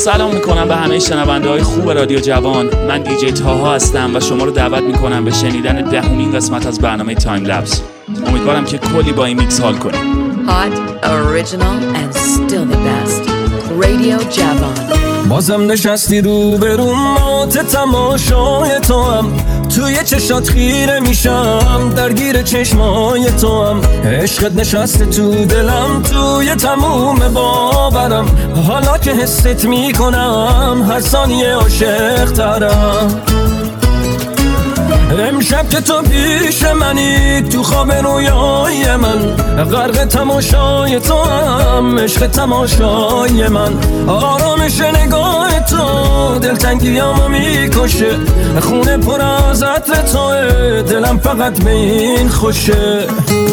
سلام میکنم به همه شنونده های خوب رادیو جوان. من دیجی تاها هستم و شما رو دعوت میکنم به شنیدن 10مین قسمت از برنامه تایم لپس. امیدوارم که کلی با این میکس حال کنیم. Hot, original and still the best. رادیو جوان. بازم نشستی رو مات تماشای تو هم، توی چشات خیره میشم، درگیر چشمای تو هم، عشقت نشسته تو دلم، توی تموم باورم، حالا که حست میکنم هر ثانیه عاشق ترم. امشب که تو پیش منی، تو خواب رویای من، غرق تماشای تو هم، عشق تماشای من، آرامش نگاه تو دلتنگیامو میکشه، خونه پر از عطر توه، دلم فقط به این خوشه.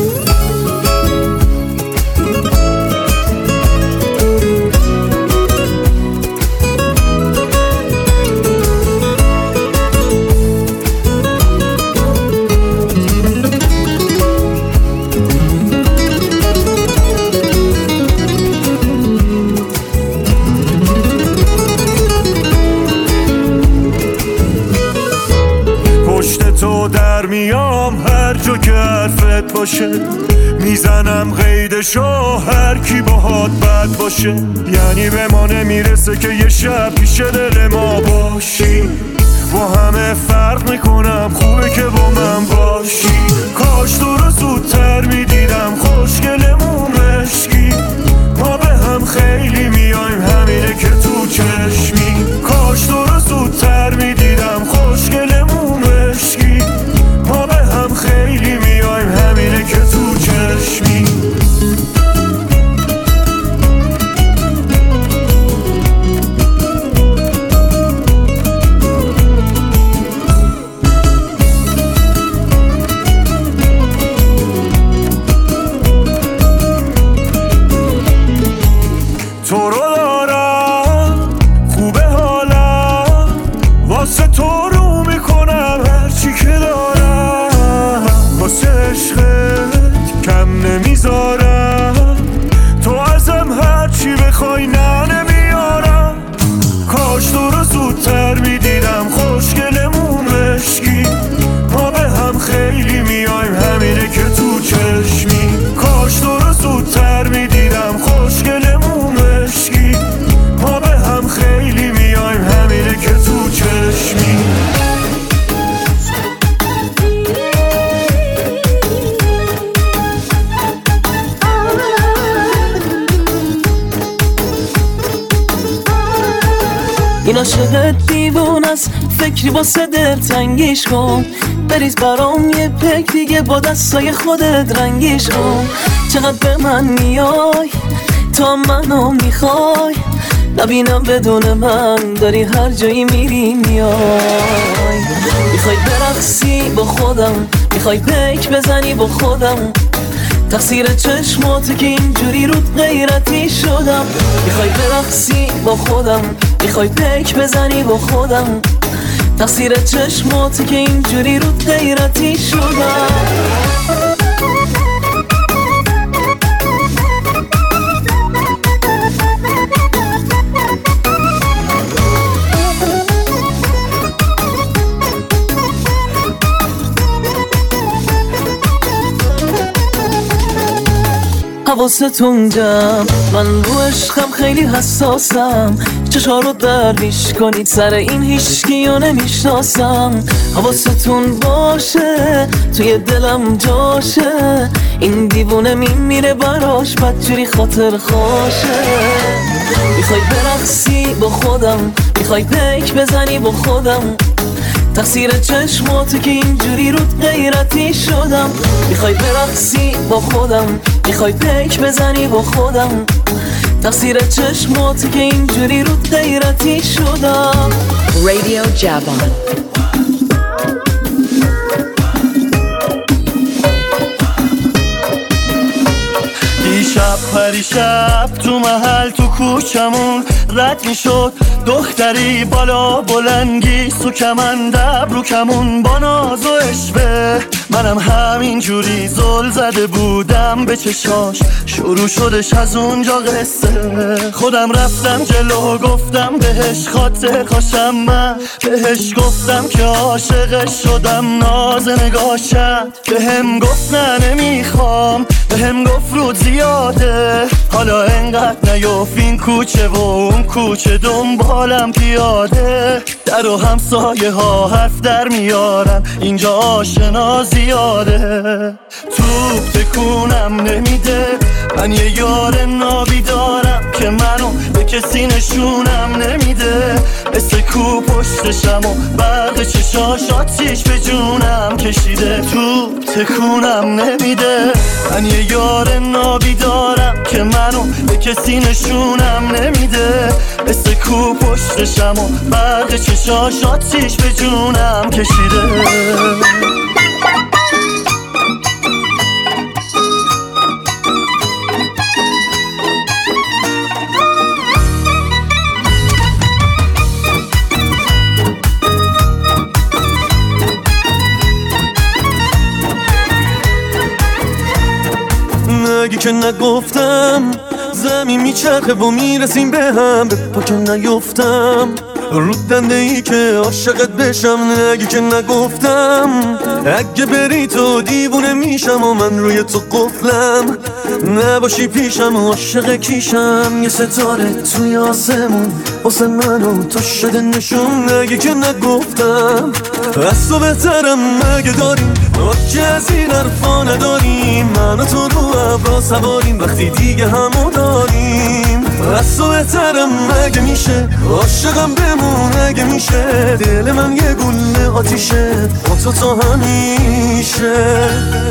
تو در میام هر جا که حرفت باشه، میزنم قیدشو هر کی باهات بد باشه، یعنی به ما نمیرسه که یه شب پیش دل ما باشی، با همه فرق میکنم، خوبه که با من باشی، کاش تو رو زودتر میدیدم، خوشگلمون مشکی، ما به هم خیلی میایم، همینه که تو چشمی، کاش تو رو زودتر میدیدم، خوشگلمون مشکی، ما به هم خیلی میایم، همینه که تو چشمی. تو رو دارم خوبه حالم، واسه تو رو میکنم هرچی که دارم، واسه عشقت کم نمیذارم، تو ازم هرچی بخوای نه نمیارم، کاش تو رو زودتر میدیدم، خوشگلمون مشکی، ما به هم خیلی میایم، همینه که تو چشمی، کاش تو رو زودتر میدیدم، خوشگلمون مشکی، ما به هم خیلی میایم، همینه که تو چشمی. این عاشق دیوون است، فکری واسه دلتنگیش کن، بریز برام یه پک دیگه با دستای خودت رنگیش کن، چقدر به من میای تا منو میخوای، نبینم بدون من داری هر جایی میری میای، میخوای برقصی با خودم، میخوای پیک بزنی با خودم، تقصیر چشمات که اینجوری رود غیرتی شدم، میخوای برقصی با خودم، میخوای پیک بزنی با خودم، تقصیر چشمات که اینجوری رود غیرتی شدم. حواستون جمع، من رو عشقم خیلی حساسم، چشا رو درویش کنید سر این هیچکیو نمیشناسم، حواستون باشه توی دلم جاشه، این دیوونه میمیره براش بدجوری خاطر خوشه، میخوای برقصی با خودم، میخوای پیک بزنی با خودم، تقصیر چشماتو که اینجوری رود غیرتی شدم، میخوای برقصی با خودم، میخوای پیک بزنی با خودم، تقصیر چشماتو که اینجوری رود غیرتی شدم. رادیو جوان. دیشب پریشب تو محل تو کوچمون رد میشد. دختری بالا بلنگی سو کمند ابرو کمون با ناز و عشوه، منم همین جوری زل زده بودم به چشاش. شروع شدش از اونجا قصه، خودم رفتم جلو گفتم بهش خاطر خوشم، من بهش گفتم که عاشقش شدم. ناز نگاش بهم گفت نه نمیخوام، بهم گفت رود زیاده، حالا انقدر نیوف این کوچه و اون کوچه دنبالم پیاده. در و همسایه ها حرف در میارن اینجا آشنا زیاده. توپ تکونم نمیده، من یه یار نابی دارم که منو به کسی نشونم نمیده. مثل کو پشتشم و برق چشاش آتیش به جونم کشیده. توپ تکونم نمیده، من یه یار نابی دارم که منو به کسی نشونم نمیده. مثل کو پشتشم و برق چشاش آتیش به جونم کشیده. اگه که نگفتم زمین میچرخه و میرسیم به هم، به پا که نیفتم رو دنده ای که عاشقت بشم. اگه که نگفتم اگه بری تو دیوونه میشم و من روی تو قفلم، نباشی پیشم و عاشق کیشم. یه ستاره توی آسمون واسه من و تو شده نشون. اگه که نگفتم از تو بهترم اگه داریم که از این حرفا نداریم، من و تو رو ابرا سواریم وقتی دیگه همو داریم. از تو بهترم اگه میشه عاشقم بمون، اگه میشه دل من یه گله آتیشه با تو تا همیشه.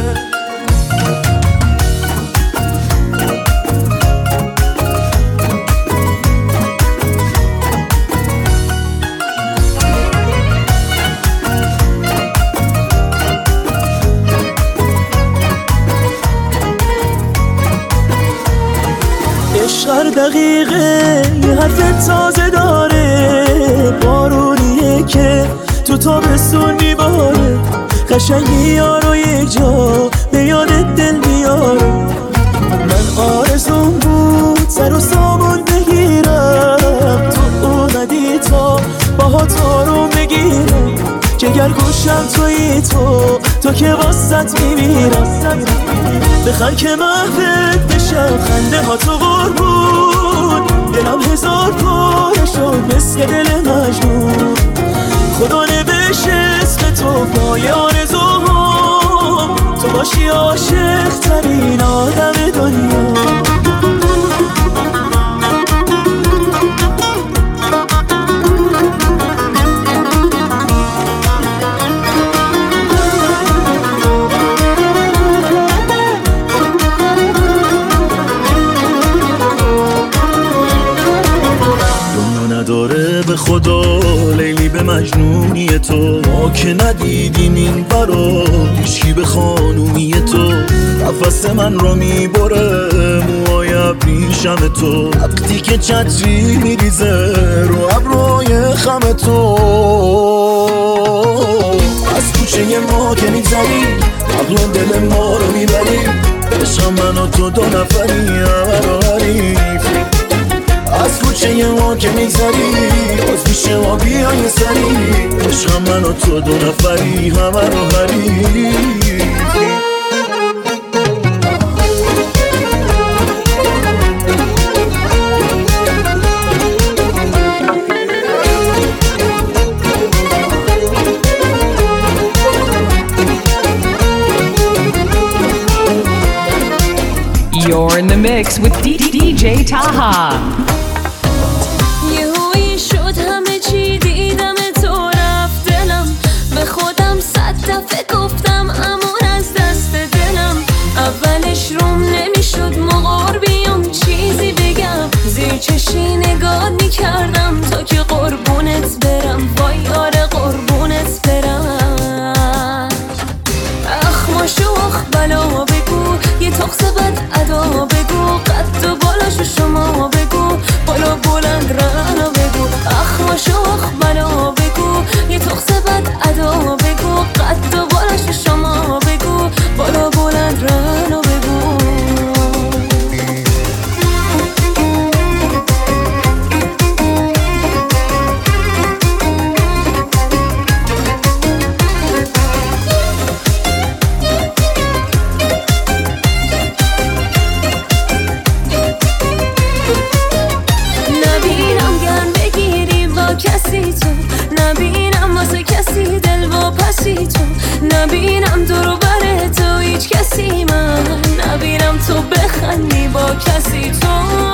هر دقیقه یه حرف تازه داره، بارونیه که تو تابستون میباره. قشنگی یارو یک جا به یادت دل میاره. من آرزوم بود سر و سامون بگیرم، تو اومدی تا باهات آروم بگیرم. جگر گوشم توی تو که واسط میمیرم. بخن که محبت بشم خنده ها تو قربون، دلم هزار پاره شد مثل دل مجنون. خدا نوشت اسم تو پای آرزوام، تو باشی عاشق ترین آدم دنیا. به خدا لیلی به مجنونی تو، ما که ندیدیم این برا هیچکی به خانومی تو. نفس من را میبره موهای ابریشم تو، وقتی که چتری میریزه رو ابروی خم تو. از کوچه ما که میگذری عقل دل ما رو میبری، عشق من و تو دو نفری همه رو حریفی. از کوچه ما که میگذری باز میشه ما بیای سری، عشق من و تو دو نفری همه رو حریفی. You're in the mix with DJ Taha. یهویی شد همه چی دیدم تو رفت دلم، به خودم 100 دفعه گفتم امون از دست دلم. اولش روم نمیشد مقار بیام چیزی بگم، زیر چشی نگاه میکردم تا که قربونت برم. وای آره قربونت برم. اخ ما شوخ بلا بگو، یه تخص بد ادا بگو، قد و بالاشو شما بگو، بالا بلند کسی تو نبینم دور و بر تو هیچ کسی من نبینم تو بخندی با کسی تو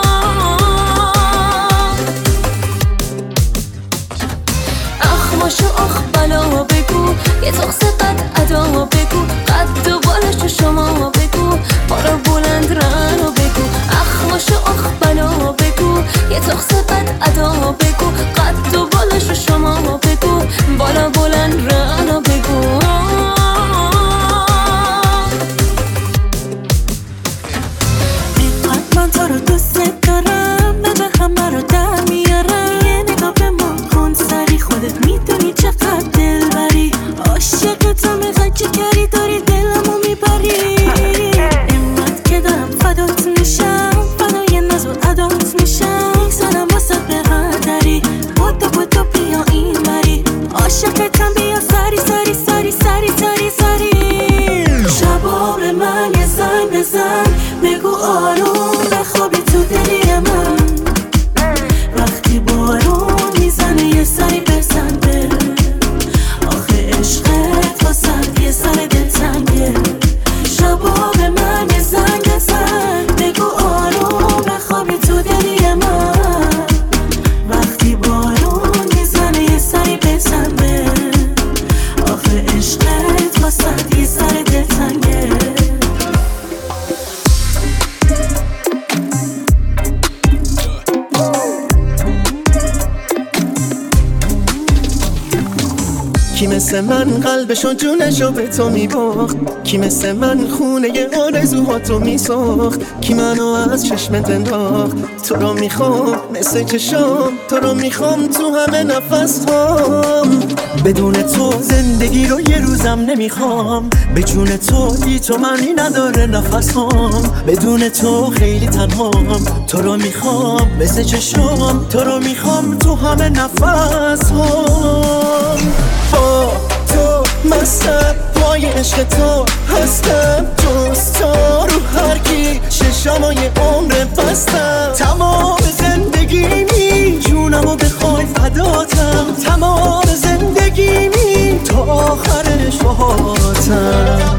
اخماشو آخ بلا بگو یه تخصه قد ادا بگو قد و بالش تو شما بگو بارا بلند رنو بگو اخماشو آخ بلا بگو یه تخصه قد ادا بگو قد و بالش تو شما بگو بالا بلند رنو بگو اینقدر من تو رو دوست دارم نه همه رو در میارم یه نگاه به ما کن سری خودت میدونی چقدر دلبری عاشق تو میخوای چی کاری داری دلمو میبری اینقدر که دارم فدات میشم فدای ناز و عدات میشم میزنم واسه به قدری بودو بیا این بری عاشقتم بیا سری سری سری سری سری سری شبا به من یه زنگ بزن بگو آروم بخوابی تو دلی من وقتی بارون میزنه یه سری بزن به آخه عشقت واسه یه سر دلتنگه شبا به من یه زنگ بزن بگو آروم بخوابی تو دلی من وقتی بارون میزنه یه سری بزن به آخه عشقت واسه یه سر دلتنگه کی مثل من قلبشو جونشو به تو میباخت کی مثل من خونه آرزوهاتو میساخت کی منو از چشمت انداخت تو رو میخوام مثل چشام تو رو میخوام تو همه نفس هام بدون تو زندگی رو یه روزم نمیخوام به جون تو بی تو معنی نداره نفس هام بدون تو خیلی تنهام تو رو میخوام مثل چشام تو رو میخوام تو همه نفس هام با تو مستم پای عشق تو هستم جز تو رو هر کی ششمای عمر بستم تمام زندگیمی جونمو بخوای فداتم تمام زندگیمی تا آخرش باهاتم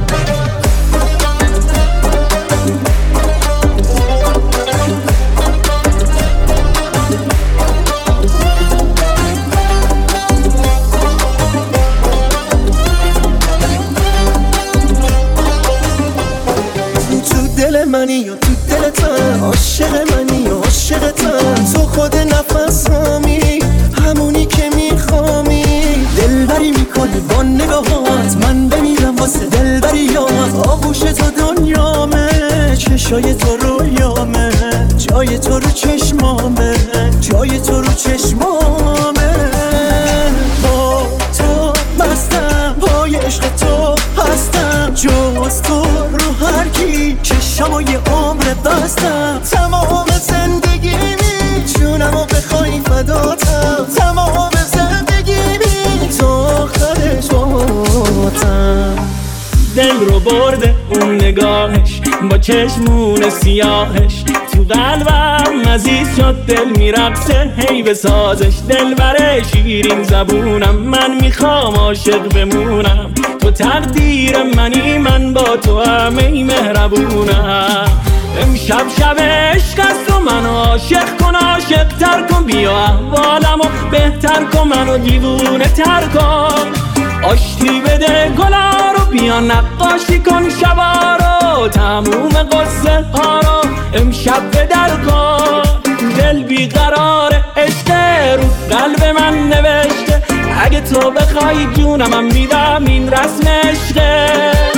منی یا تو دلتم عاشق منی یا عاشقتم تو خود نفسامی همونی که میخوامی دلبری میکنی با نگاهات من بمیرم واسه دلبریات آغوش تو دنیامه چشای تو رویامه جای تو رو چشمامه جای تو رو چشمامه با تو مستم پای عشق تو هستم جز تو رو هر کی چشمای عمر بستم تمام زندگیمی جونمو بخوای فداتم تمام زندگیمی تو آخرش باهاتم دل رو برده اون نگاهش با چشمون سیاهش تو قلبم عزیز شد دل میرقصه هی به سازش دل بره شیرین زبونم من میخوام عاشق بمونم تو تقدیر منی من با تو همه مهربونم امشب شب عشق است و منو عاشق کن عاشق تر کن بیا احوالمو بهتر کن منو دیوونه تر کن آشتی بده گلا رو بیا نقاشی کن شبا رو تموم قصه ها رو امشب به در کن دل بیقرار عشق رو قلب من نوشته اگه تو بخوای جونم من میدم این رسم عشقه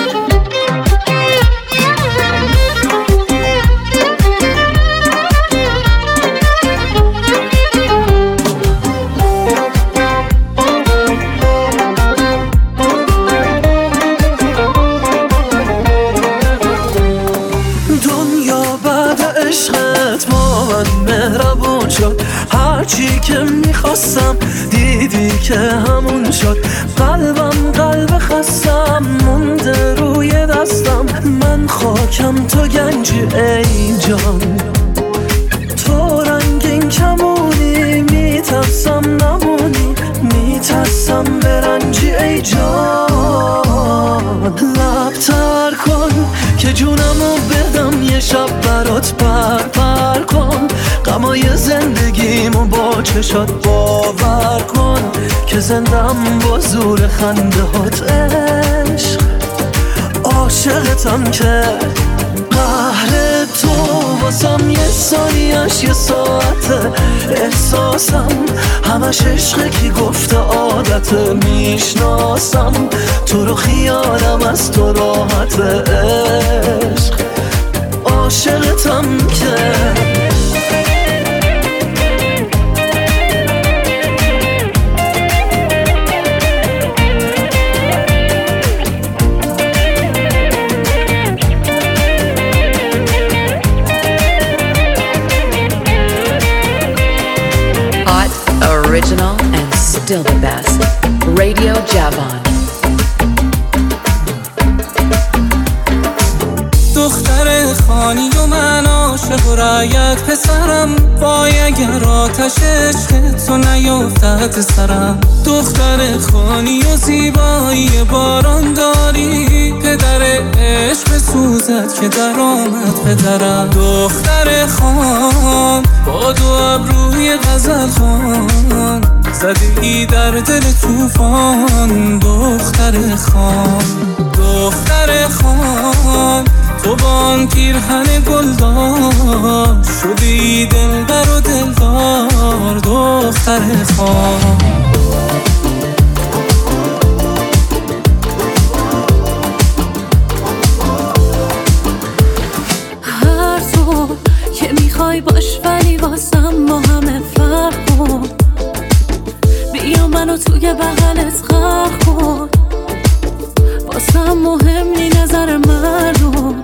مهربون شد هرچی که میخواستم دیدی که همون شد قلبم قلب خستم مونده روی دستم من خاکم تو گنجی ای جان تو رنگین کمونی میترسم نمونی میترسم برنجی ای جان شب برات پر کن، غمای زندگیمو با چشات باور کن که زندم با زور خنده هات عشق. عاشقتم که قهر تو واسم یه ثانیه‌اش یه ساعته، احساسم همش عشقه کی گفته عادته، میشناسم تو رو خیالم از تو راحته عشق. عاشقتم که Original and still the best. Radio Javon. دختر خانی و من عاشق و رایت پسرم، وای اگر آتش عشق تو نیفتد سرم. دختر خانی و زیبایی باران داری، پدر عشق سوزد که در آمد پدرم. دختر خان با دو ابروی غزل خان، زدی در دل توفان. دختر خان دختر خان تو بان پیرهن گلدار، شدی دلبر و دلدار. دختر خان هر تو که میخوای باش، ولی واسم با همه فرق کن. بیا منو توی بغلت غرق کن، واسم مهم نی نظر مردم.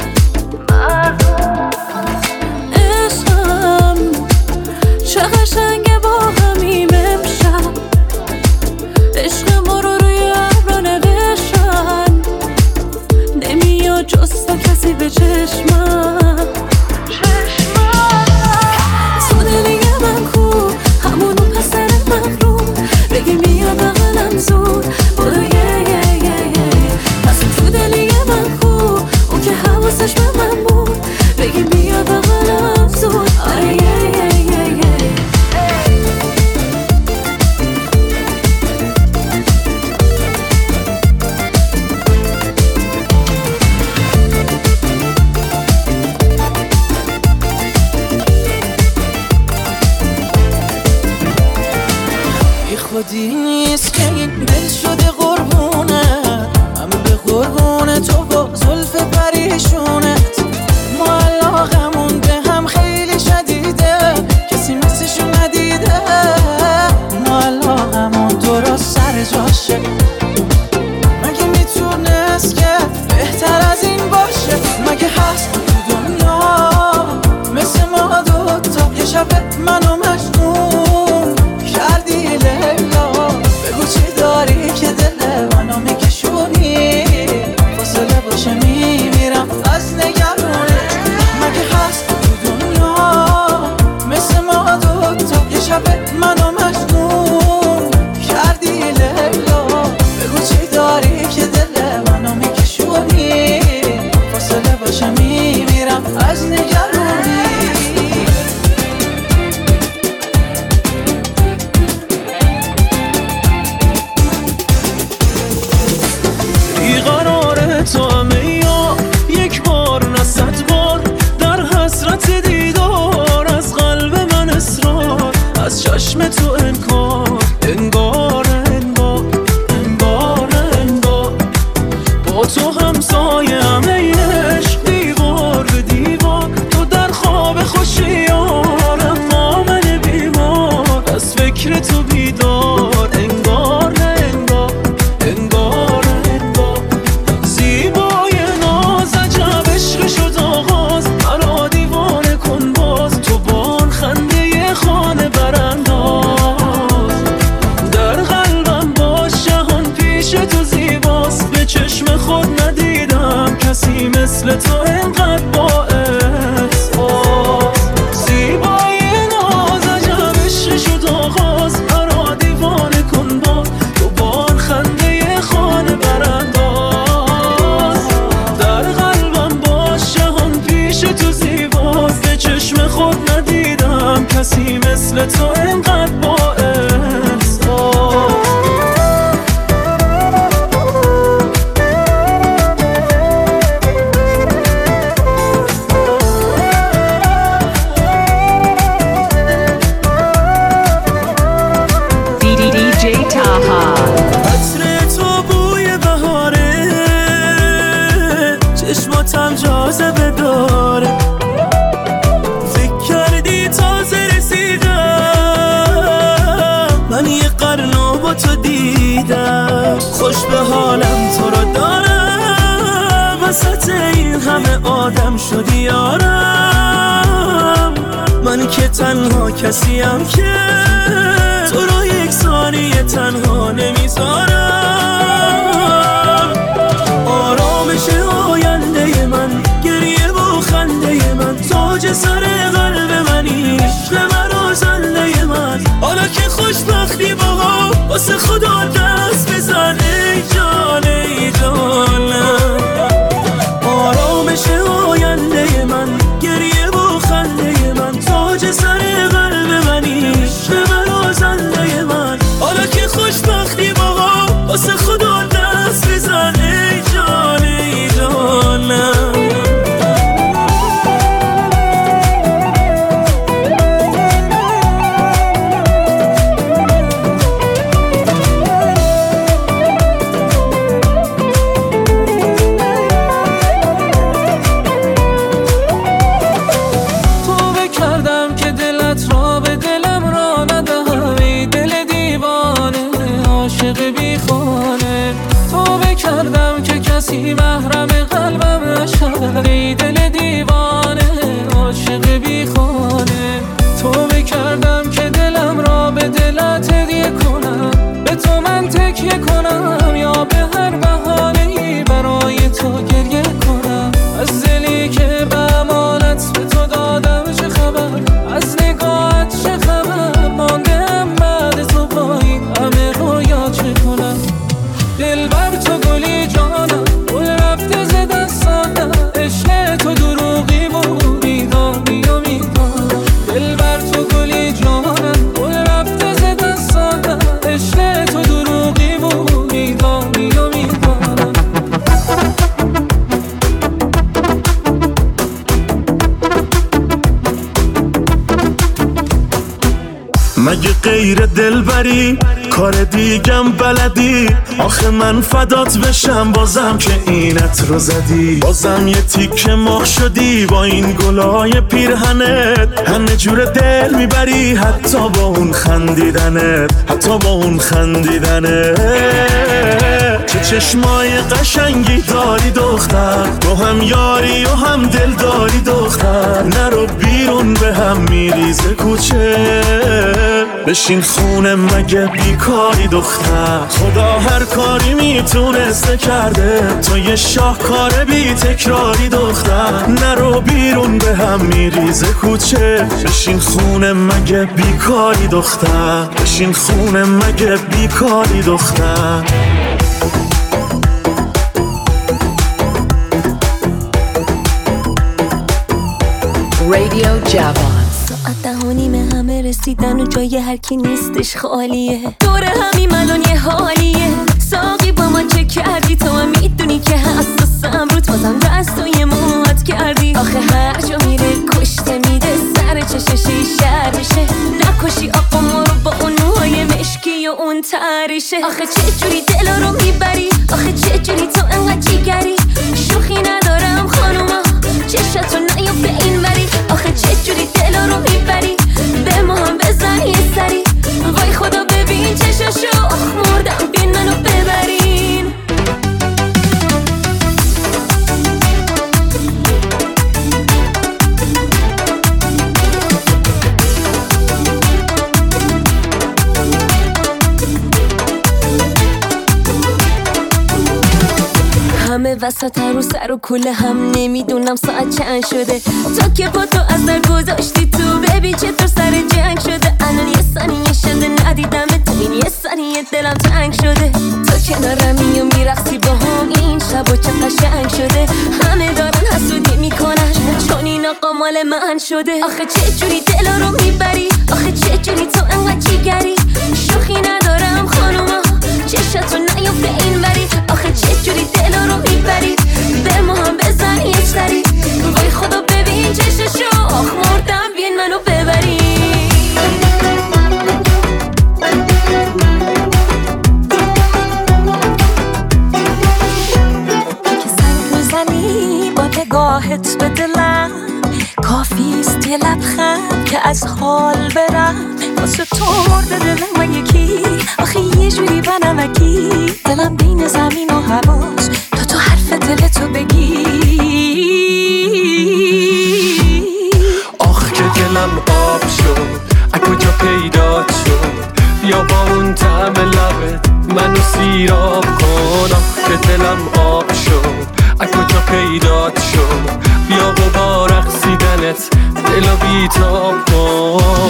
عشقم چه قشنگه با همیم امشب، عشق ما رو روی ابرا نوشتن، نمیاد جز تو کسی به چشمم. تو دلی من کو همونو پسر مغروم، بگی بیا بغلم زود برو پس تو دلی من کو اون که حواسش به من بود، بگی بیا بغلم زود. آره بی خودی نیست که این دل شده قربونه، من به قربون تو با زلف پریشونت. ما علاقمون به هم خیلی شدیده، کسی مثلشو ندیده. ما علاقمون درست سر جاشه، مگه میتونست که بهتر از این باشه؟ مگه هست تو دنیا مثل ما دوتا؟ یه شب منو مجنون کردی لیلا، بگو چی داری که دل منو میکشونی، فاصله باشه میمیرم از نگرونت. مگه هست تو دنیا مثل ما دوتا؟ یه شب منو مجنون کردی لیلا، بگو چی داری که دل منو میکشونی، فاصله باشه میمیرم از نگرونی. ندیدم کسی مثل تو انقدر با احساس. چشماتم جاذبه داره، فکر کردی تازه رسیدم، من یه قرن با تو دیدم، خوش به حالم تو رو دارم، وسط این همه آدم شدی یارم، من که تنها کسیم که تو رو یک ثانیه تنها نمیذارم. آرامش آینده من، گریه و خنده من، تاج سر قلب منی، عشق مرا زنده من. حالا که خوشبختی باها واسه خدا دست بزن ای جان ای جانم. آرامش آینده من، گریه و خنده من، تاج سر قلب منی، عشق مرا زنده من. حالا که خوشبختی باها واسه خدا دست بزن ای جان ای جانم. محرم قلبم نشود ای دل دیوانه، عاشق بی خانه. تو بکردم که دلم را به دلت هدیه کنم، به تو من تکیه کنم، یا به هر بهانه‌ای برای تو گریه کنم. از دلی که به امانت به تو دادم چه خبر، از نگاهت چه خبر، ماندم بعد تو با این همه رویا چه کنم. دل بر تو گلی جانم، رفته ز دستانم، عشق تو دروغی بود میدانی و میدانم. دل بر تو گلی جانم، رفته ز دستانم، عشق تو دروغی بود میدانی و میدانم. مگه غیر دلبری کار دیگم بلدی؟ آخه من فدات بشم بازم که اینت رو زدی، بازم یه تیکه مخ شدی با این گلای پیرهنت، همه جور دل میبری حتی با اون خندیدنت، حتی با اون خندیدنت. چه چشمای قشنگی داری دختر، تو هم یاری و هم دل داری دختر، نرو بیرون به هم میریزه کوچه، بشین خونه مگه بیکاری دختر. خدا هر کاری میتونسته کرده، تو یه شاهکار بی تکراری دختر، نرو بیرون به هم میریزه کوچه، بشین خونه مگه بیکاری دختر، بشین خونه مگه بیکاری دختر. Radio Javon. ساعت 10:30 همه رسیدن و جای هر کی نیستش خالیه، دور همین الان یه حالیه. ساقی با ما چه کردی؟ تو هم میدونی که حساسم روت، بازم دست توی موهات کردی. آخه هر جا میره کشته میده، سر چششی شر میشه. نکشی آقا ما رو با اون موهای مشکی و اون تریشه. آخه چه جوری دلا رو میبری، آخه چه جوری تو انقدر جیگری. شوخی ندارم خانوما، چشتو نیفته این وری. آخه چه جوری دلا رو میبری، به ما هم بزن یه سری. وای خدا ببین چششو، آخ مردم بین منو ببرین. همه وسط رو سر و کوله هم، نمیدونم ساعت چند شده. تا که با تو از در گذاشتی تو، ببین چطور سر جنگ شده. الان یه ثانیه شده ندیدم تو، این یه ثانیه دلم تنگ شده. تو کنارمی و میرقصی با هم، این شب و چه قشنگ شده. همه دارن حسودی میکنن چون این آقا مال من شده. آخه چه جوری دلا رو میبری، آخه چه جوری تو انقدر جیگری. شوخی ندارم خانوما، چشتو نیفته این وری. آخه چه جوری دلا رو میبری، به ما هم بزن یه سری. وای خدا ببین چششو، آخ مردم بیاین منو ببری. که سنگ میزنی با نگاهت به دلم، کافیست یه لبخند که از حال برم. واسه تو مرده دلم من یکی، آخه یه جوری بنمکی. دلم بین زمین و هواست تا تو حرف دلتو بگی. آخ که دلم آب شد، از کجا پیدات شد؟ بیا با اون طعم لبت منو سیراب کن. آخ که دلم آب شد، از کجا پیدات شد؟ بیا با رقصیدنت دلو بیتاب کن.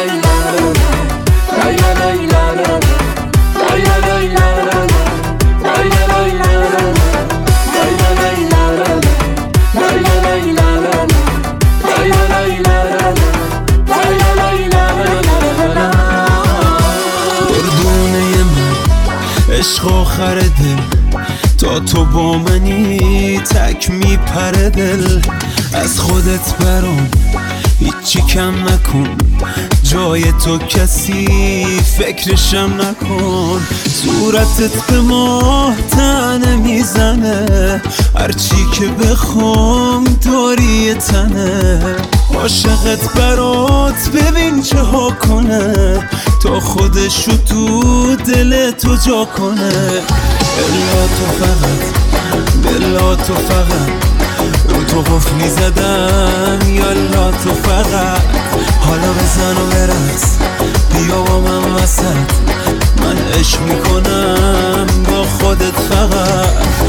دردونه من عشق آخر دل، تا تو با منی تک میپره دل. از خودت برام هیچی کم نکن، جای تو کسی فکرشم نکن. صورتت به ماه تنه میزنه، هرچی که بخوام داری تنه. عاشقت برات ببین چه ها کنه، تا خودشو تو دل تو جا کنه. الا تو فقط، بلا تو فقط، رو تو قفل میزدم. یالا تو فقط، حالا بزن و برس، بیا با من وسط. من عشق میکنم با خودت فقط.